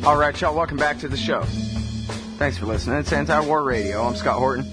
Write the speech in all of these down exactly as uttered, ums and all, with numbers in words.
All right, y'all, welcome back to the show. Thanks for listening. It's Anti-War Radio. I'm Scott Horton.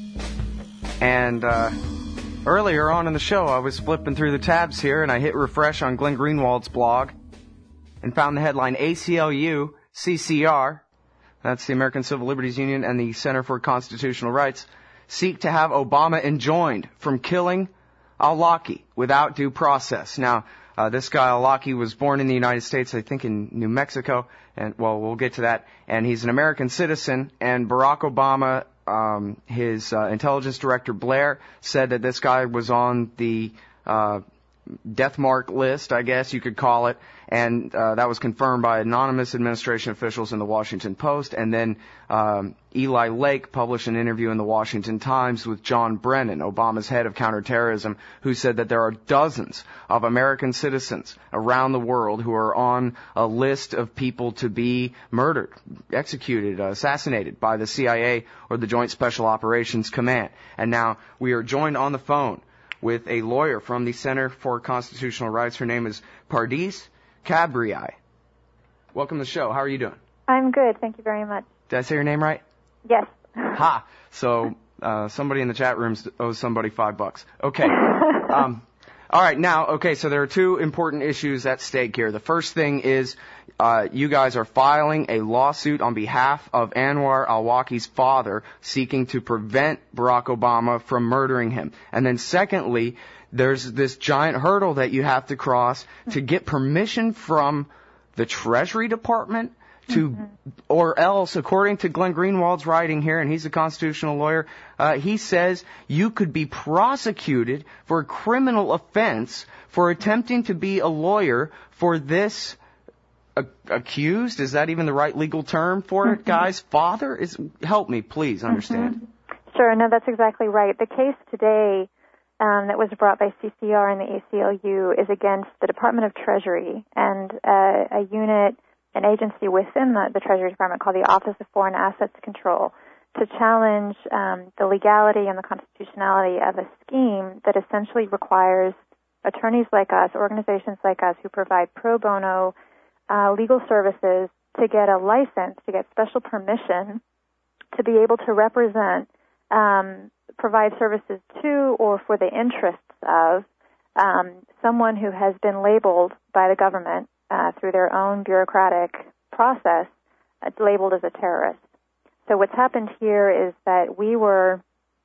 And uh, earlier on in the show, I was flipping through the tabs here, and I hit refresh on Glenn Greenwald's blog and found the headline A C L U C C R, that's the American Civil Liberties Union, and the Center for Constitutional Rights, seek to have Obama enjoined from killing al-Awlaki without due process. Now, uh, this guy al-Awlaki was born in the United States, I think in New Mexico, and, well, we'll get to that. And he's an American citizen, and Barack Obama, um, his uh, intelligence director Blair, said that this guy was on the uh, death mark list, I guess you could call it, and uh, that was confirmed by anonymous administration officials in the Washington Post. And then um, Eli Lake published an interview in the Washington Times with John Brennan, Obama's head of counterterrorism, who said that there are dozens of American citizens around the world who are on a list of people to be murdered, executed, assassinated by the C I A or the Joint Special Operations Command. And now we are joined on the phone with a lawyer from the Center for Constitutional Rights. Her name is Pardis Khabriai. Welcome to the show. How are you doing? I'm good. Thank you very much. Did I say your name right? Yes. Ha! So uh, somebody in the chat room owes somebody five bucks. Okay. um, all right. Now, okay, so there are two important issues at stake here. The first thing is uh, you guys are filing a lawsuit on behalf of Anwar al-Awlaki's father, seeking to prevent Barack Obama from murdering him. And then secondly, there's this giant hurdle that you have to cross to get permission from the Treasury Department to, mm-hmm. or else, according to Glenn Greenwald's writing here, and he's a constitutional lawyer, uh, he says you could be prosecuted for a criminal offense for attempting to be a lawyer for this a- accused, is that even the right legal term for it, mm-hmm. guys? Father? Is Help me, please, understand. Mm-hmm. Sure, no, that's exactly right. The case today Um, that was brought by C C R and the A C L U is against the Department of Treasury and uh, a unit, an agency within the, the Treasury Department called the Office of Foreign Assets Control, to challenge um, the legality and the constitutionality of a scheme that essentially requires attorneys like us, organizations like us who provide pro bono uh, legal services to get a license, to get special permission to be able to represent um provide services to or for the interests of um, someone who has been labeled by the government uh, through their own bureaucratic process, uh, labeled as a terrorist. So what's happened here is that we were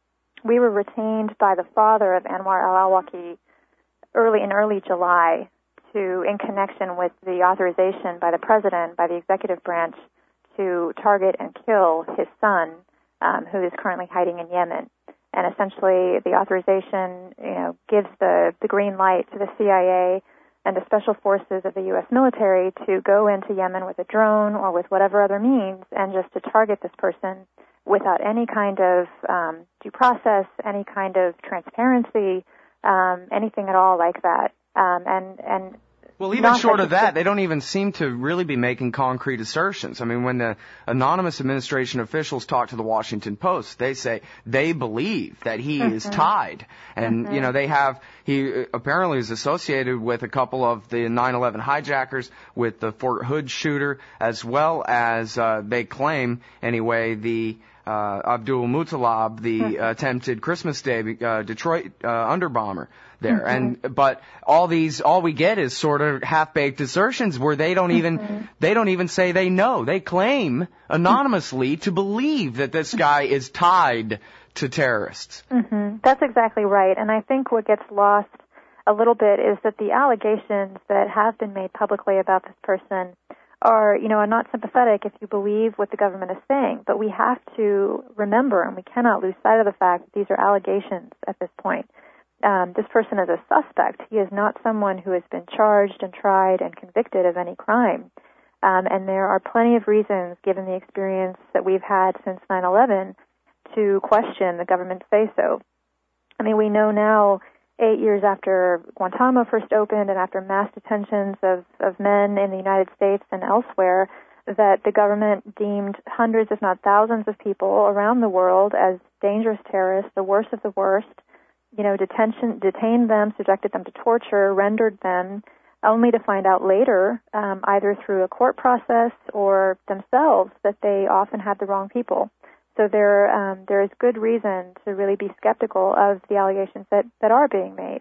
we were retained by the father of Anwar al-Awlaki early in early July to, in connection with the authorization by the president, by the executive branch, to target and kill his son, um, who is currently hiding in Yemen. And essentially, the authorization, you know, gives the, the green light to the C I A and the special forces of the U S military to go into Yemen with a drone or with whatever other means and just to target this person without any kind of um, due process, any kind of transparency, um, anything at all like that. Um, and and Well, even short of that, they don't even seem to really be making concrete assertions. I mean, when the anonymous administration officials talk to the Washington Post, they say they believe that he mm-hmm. is tied. And, mm-hmm. you know, they have, he apparently is associated with a couple of the nine eleven hijackers, with the Fort Hood shooter, as well as, uh, they claim, anyway, the uh, Abdul Muttalib, the mm-hmm. attempted Christmas Day uh, Detroit uh, underbomber there. Mm-hmm. And but all these, all we get is sort of half-baked assertions where they don't even mm-hmm. they don't even say they know. They claim anonymously to believe that this guy is tied to terrorists. Mm-hmm. That's exactly right. And I think what gets lost a little bit is that the allegations that have been made publicly about this person are, you know, are not sympathetic if you believe what the government is saying. But we have to remember, and we cannot lose sight of the fact that these are allegations at this point. Um, this person is a suspect. He is not someone who has been charged and tried and convicted of any crime. Um, and there are plenty of reasons, given the experience that we've had since nine eleven, to question the government's say-so. I mean, we know now, eight years after Guantanamo first opened and after mass detentions of, of men in the United States and elsewhere, that the government deemed hundreds, if not thousands, of people around the world as dangerous terrorists, the worst of the worst. You know, detention, detained them, subjected them to torture, rendered them only to find out later, um, either through a court process or themselves, that they often had the wrong people. So there, um, there is good reason to really be skeptical of the allegations that, that are being made.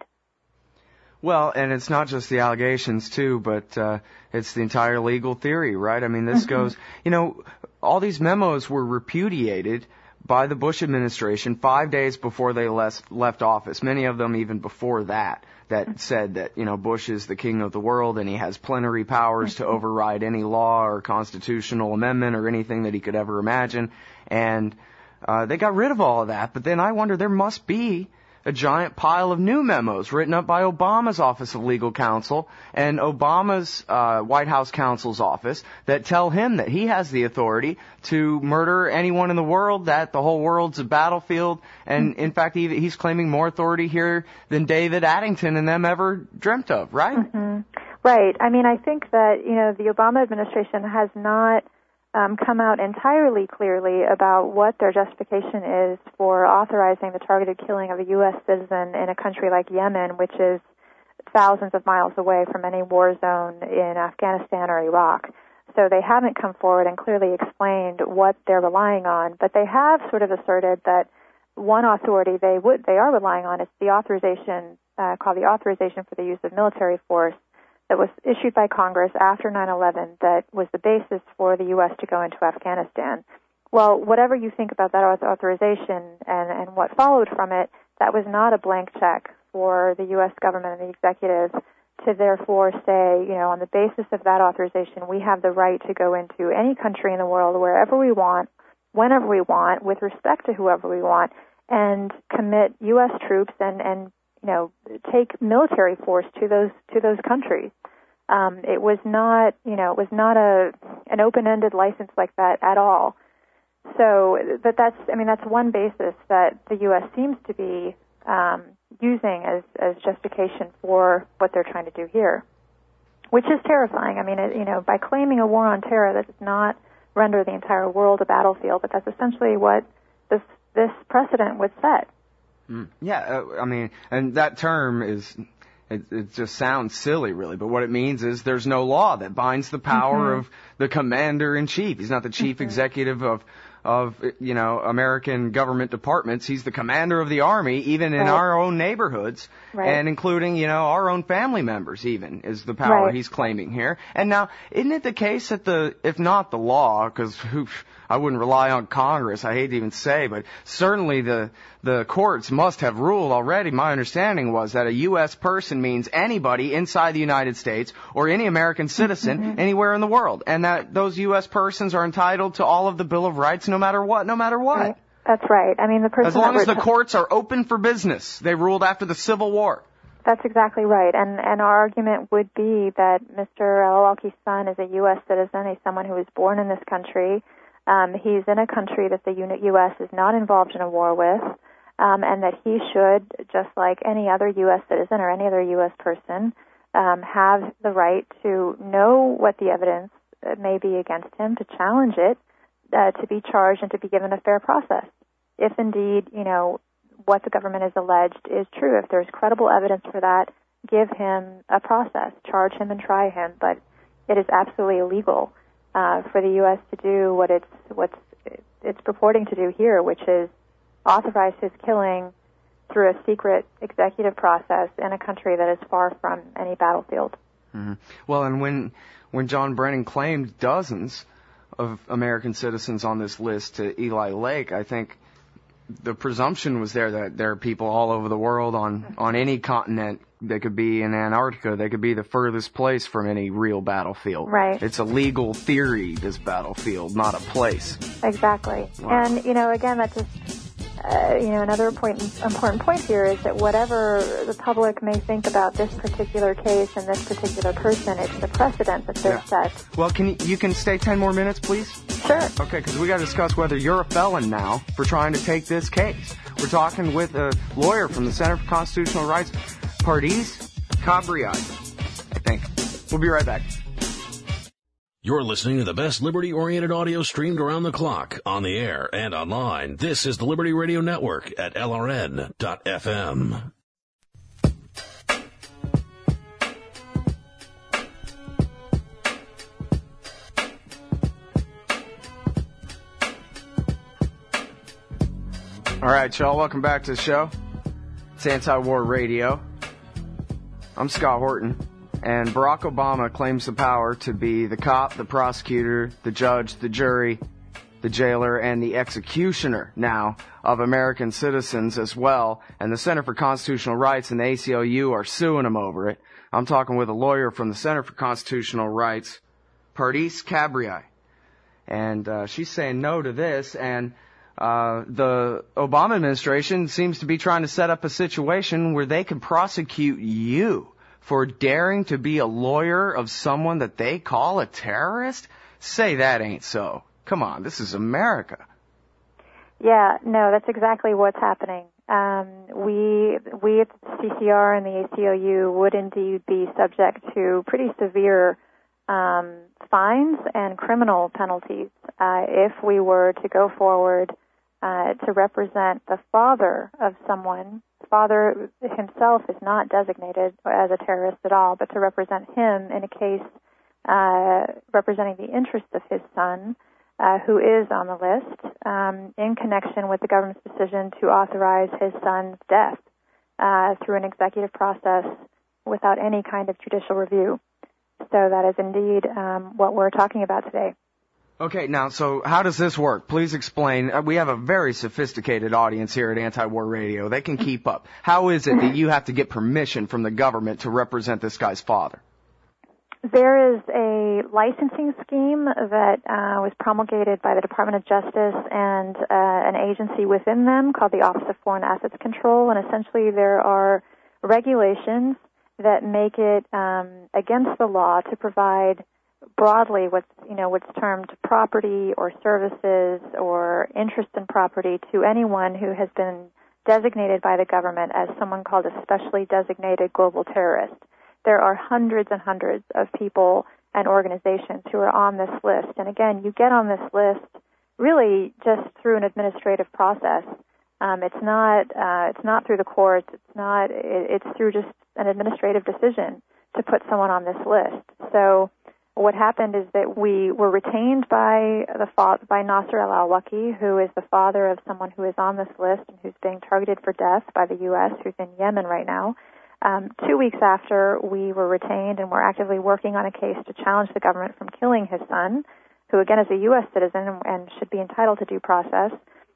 Well, and it's not just the allegations, too, but uh, it's the entire legal theory, right? I mean, this mm-hmm. goes, you know, all these memos were repudiated by the Bush administration five days before they left, left office, many of them even before that, that mm-hmm. said that, you know, Bush is the king of the world and he has plenary powers mm-hmm. to override any law or constitutional amendment or anything that he could ever imagine. And uh, they got rid of all of that. But then I wonder, there must be a giant pile of new memos written up by Obama's Office of Legal Counsel and Obama's uh, White House counsel's office that tell him that he has the authority to murder anyone in the world, that the whole world's a battlefield. And, in fact, he, he's claiming more authority here than David Addington and them ever dreamt of, right? Mm-hmm. Right. I mean, I think that, you know, the Obama administration has not Um, come out entirely clearly about what their justification is for authorizing the targeted killing of a U S citizen in a country like Yemen, which is thousands of miles away from any war zone in Afghanistan or Iraq. So they haven't come forward and clearly explained what they're relying on, but they have sort of asserted that one authority they would they are relying on is the authorization uh, called the Authorization for the Use of Military Force, that was issued by Congress after nine eleven that was the basis for the U S to go into Afghanistan. Well, whatever you think about that authorization and, and what followed from it, that was not a blank check for the U S government and the executive to therefore say, you know, on the basis of that authorization, we have the right to go into any country in the world wherever we want, whenever we want, with respect to whoever we want, and commit U S troops and, and you know, take military force to those to those countries. Um, it was not, you know, it was not a an open-ended license like that at all. So, but that's, I mean, that's one basis that the U S seems to be um, using as as justification for what they're trying to do here, which is terrifying. I mean, it, you know, by claiming a war on terror, that does not render the entire world a battlefield, but that's essentially what this this precedent would set. Mm. Yeah, uh, I mean, and that term is, it, it just sounds silly, really, but what it means is there's no law that binds the power mm-hmm. of the commander-in-chief. He's not the chief mm-hmm. executive of, of, you know, American government departments. He's the commander of the army, even in right. our own neighborhoods, right. and including, you know, our own family members even, is the power right. he's claiming here. And now, isn't it the case that the, if not the law, because I wouldn't rely on Congress, I hate to even say, but certainly the the courts must have ruled already. My understanding was that a U S person means anybody inside the United States or any American citizen mm-hmm. anywhere in the world, and that those U S persons are entitled to all of the Bill of Rights no matter what, no matter what. Right. That's right. I mean, the person as long as the t- courts are open for business. They ruled after the Civil War. That's exactly right. And and our argument would be that Mister al-Awlaki's son is a U S citizen. He's someone who was born in this country. Um, he's in a country that the U S is not involved in a war with, um, and that he should, just like any other U S citizen or any other U S person, um, have the right to know what the evidence may be against him, to challenge it, uh, to be charged, and to be given a fair process. If indeed, you know, what the government has alleged is true, if there's credible evidence for that, give him a process, charge him and try him. But it is absolutely illegal uh, for the U S to do what it's what's it's purporting to do here, which is authorize his killing through a secret executive process in a country that is far from any battlefield. Mm-hmm. Well, and when when John Brennan claimed dozens of American citizens on this list to Eli Lake, I think the presumption was there that there are people all over the world on, on any continent. They could be in Antarctica. They could be the furthest place from any real battlefield. Right. It's a legal theory, this battlefield, not a place. Exactly. Wow. And, you know, again, that just, uh, you know, another point, important point here is that whatever the public may think about this particular case and this particular person, it's the precedent that they're yeah. set. Well, can you, you can stay ten more minutes, please? Sure. Okay, because we got to discuss whether you're a felon now for trying to take this case. We're talking with a lawyer from the Center for Constitutional Rights, Pardees Kabriai, I think. We'll be right back. You're listening to the best liberty-oriented audio streamed around the clock, on the air and online. This is the Liberty Radio Network at L R N dot F M. All right, y'all, welcome back to the show. It's Anti-War Radio. I'm Scott Horton, and Barack Obama claims the power to be the cop, the prosecutor, the judge, the jury, the jailer, and the executioner now of American citizens as well. And the Center for Constitutional Rights and the A C L U are suing him over it. I'm talking with a lawyer from the Center for Constitutional Rights, Pardis Khabrei. And uh, she's saying no to this, and uh the Obama administration seems to be trying to set up a situation where they can prosecute you for daring to be a lawyer of someone that they call a terrorist? Say that ain't so. Come on, this is America. Yeah, no, that's exactly what's happening. Um, we we at the C C R and the A C L U would indeed be subject to pretty severe um, fines and criminal penalties uh, if we were to go forward uh, to represent the father of someone. The father himself is not designated as a terrorist at all, but to represent him in a case uh, representing the interests of his son, Uh, who is on the list, um, in connection with the government's decision to authorize his son's death uh, through an executive process without any kind of judicial review. So that is indeed um, what we're talking about today. Okay, now, so how does this work? Please explain. Uh, we have a very sophisticated audience here at Anti-War Radio. They can keep up. How is it that you have to get permission from the government to represent this guy's father? There is a licensing scheme that uh, was promulgated by the Department of Justice and uh, an agency within them called the Office of Foreign Assets Control, and essentially there are regulations that make it um, against the law to provide broadly what's you know what's termed property or services or interest in property to anyone who has been designated by the government as someone called a specially designated global terrorist. There are hundreds and hundreds of people and organizations who are on this list. And again, you get on this list really just through an administrative process. Um, it's not uh, it's not through the courts. It's not. It, it's through just an administrative decision to put someone on this list. So what happened is that we were retained by the fa- by Nasser al-Awlaki, who is the father of someone who is on this list and who's being targeted for death by the U S, who's in Yemen right now. Um, two weeks after we were retained and we're actively working on a case to challenge the government from killing his son, who again is a U S citizen and should be entitled to due process,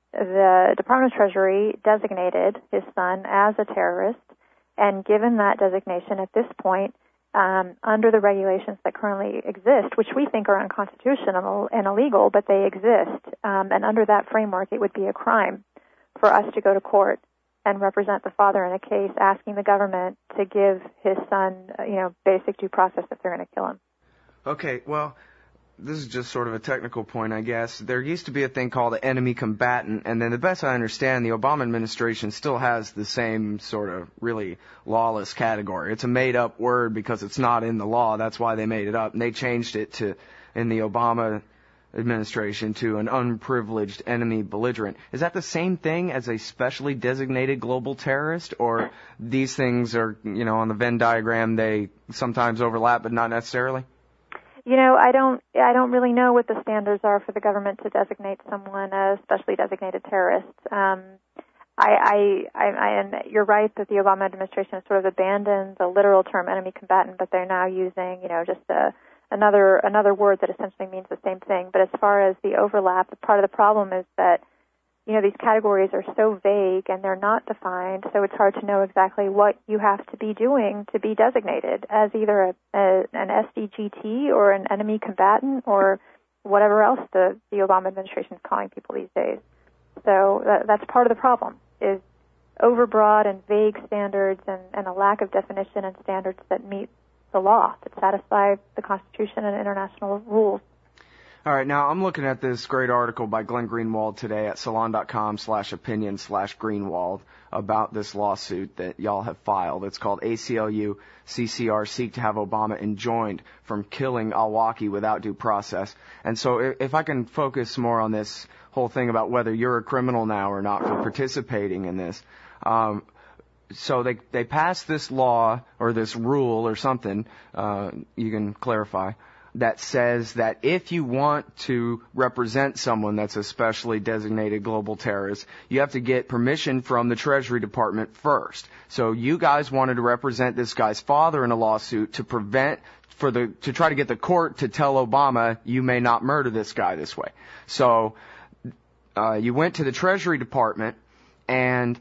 the Department of Treasury designated his son as a terrorist, and given that designation at this point, um, under the regulations that currently exist, which we think are unconstitutional and illegal, but they exist, um, and under that framework it would be a crime for us to go to court and represent the father in a case asking the government to give his son, you know, basic due process if they're going to kill him. Okay, well, this is just sort of a technical point, I guess. There used to be a thing called an enemy combatant, and then the best I understand, the Obama administration still has the same sort of really lawless category. It's a made-up word because it's not in the law. That's why they made it up. And they changed it to, in the Obama administration, to an unprivileged enemy belligerent. Is that the same thing as a specially designated global terrorist, or these things are, you know, on the Venn diagram, they sometimes overlap but not necessarily? You know, I don't I don't really know what the standards are for the government to designate someone a specially designated terrorist. Um, I, I, I, I, and you're right that the Obama administration has sort of abandoned the literal term enemy combatant, but they're now using, you know, just a Another another word that essentially means the same thing. But as far as the overlap, part of the problem is that, you know, these categories are so vague and they're not defined, so it's hard to know exactly what you have to be doing to be designated as either a, a, an S D G T or an enemy combatant or whatever else the, the Obama administration is calling people these days. So that, that's part of the problem, is overbroad and vague standards and, and a lack of definition and standards that meet the law, that satisfy the Constitution and international rules. All right, now I'm looking at this great article by Glenn Greenwald today at salon.com slash opinion slash Greenwald about this lawsuit that y'all have filed. It's called A C L U C C R Seek to Have Obama Enjoined from Killing al-Awlaki Without Due Process. And so if I can focus more on this whole thing about whether you're a criminal now or not for participating in this. Um, So they they passed this law or this rule or something, uh, you can clarify, that says that if you want to represent someone that's a specially designated global terrorist, you have to get permission from the Treasury Department first. So you guys wanted to represent this guy's father in a lawsuit to prevent, for the, to try to get the court to tell Obama, you may not murder this guy this way. So, uh, you went to the Treasury Department and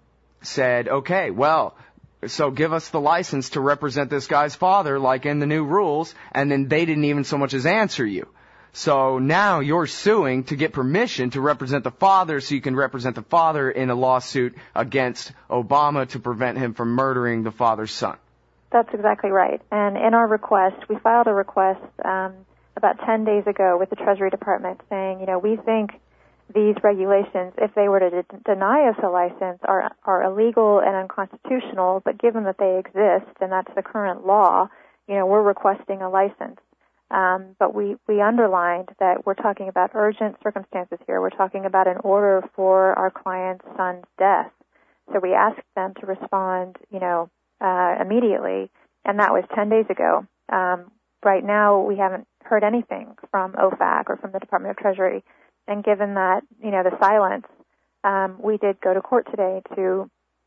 said, okay, well, so give us the license to represent this guy's father, like in the new rules, and then they didn't even so much as answer you. So now you're suing to get permission to represent the father so you can represent the father in a lawsuit against Obama to prevent him from murdering the father's son. That's exactly right. And in our request, we filed a request um, about ten days ago with the Treasury Department saying, you know, we think these regulations, if they were to de- deny us a license, are are illegal and unconstitutional, but given that they exist, and that's the current law, you know, we're requesting a license. Um, but we, we underlined that we're talking about urgent circumstances here. We're talking about an order for our client's son's death. So we asked them to respond, you know, uh, immediately, and that was ten days ago. Um, right now, we haven't heard anything from O FAC or from the Department of Treasury. And given that, you know, the silence, um, we did go to court today to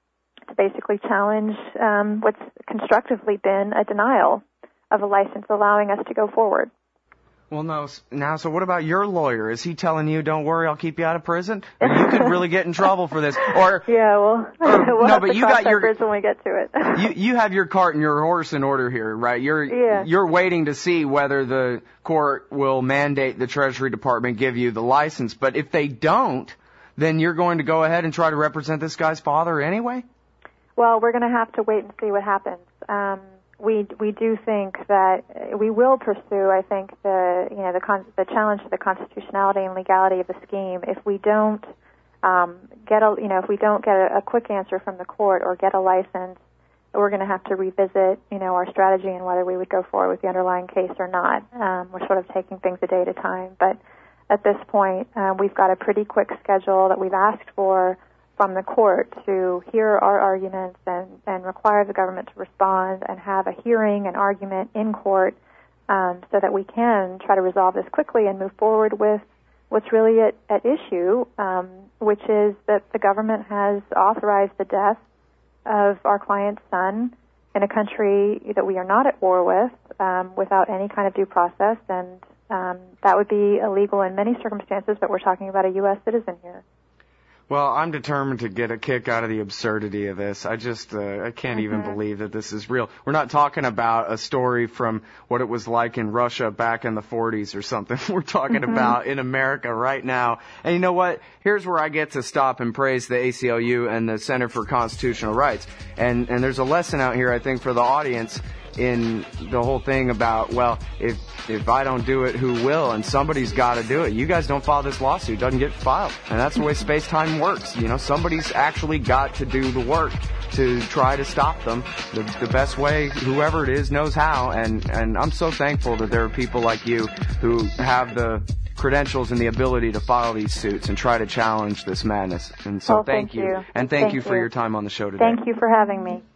to basically challenge um, what's constructively been a denial of a license allowing us to go forward. Well, no, now, so what about your lawyer? Is he telling you, don't worry, I'll keep you out of prison? Or you could really get in trouble for this. Or yeah, well, or, we'll no, have but to you cross got that your bridge when we get to it. you you have your cart and your horse in order here, right? You're yeah. you're waiting to see whether the court will mandate the Treasury Department give you the license. But if they don't, then you're going to go ahead and try to represent this guy's father anyway? Well, we're going to have to wait and see what happens. Um, we we do think that we will pursue, I think, the you know the con- the challenge to the constitutionality and legality of the scheme. If we don't um, get a you know if we don't get a, a quick answer from the court or get a license, we're going to have to revisit you know our strategy and whether we would go forward with the underlying case or not. Um, we're sort of taking things a day at a time, but at this point, uh, we've got a pretty quick schedule that we've asked for from the court to hear our arguments and, and require the government to respond and have a hearing and argument in court um, so that we can try to resolve this quickly and move forward with what's really at, at issue, um, which is that the government has authorized the death of our client's son in a country that we are not at war with um, without any kind of due process, and um, that would be illegal in many circumstances, but we're talking about a U S citizen here. Well, I'm determined to get a kick out of the absurdity of this. I just, uh, I can't mm-hmm. even believe that this is real. We're not talking about a story from what it was like in Russia back in the forties or something. We're talking mm-hmm. about in America right now. And you know what? Here's where I get to stop and praise the A C L U and the Center for Constitutional Rights. And, and there's a lesson out here, I think, for the audience in the whole thing about, well, if if I don't do it, who will? And somebody's got to do it. You guys don't file this lawsuit, it doesn't get filed. And that's the way space-time works. You know, somebody's actually got to do the work to try to stop them. The, the best way, whoever it is, knows how. And, and I'm so thankful that there are people like you who have the credentials and the ability to file these suits and try to challenge this madness. And so well, thank, thank you. you. And thank, thank you for you. your time on the show today. Thank you for having me.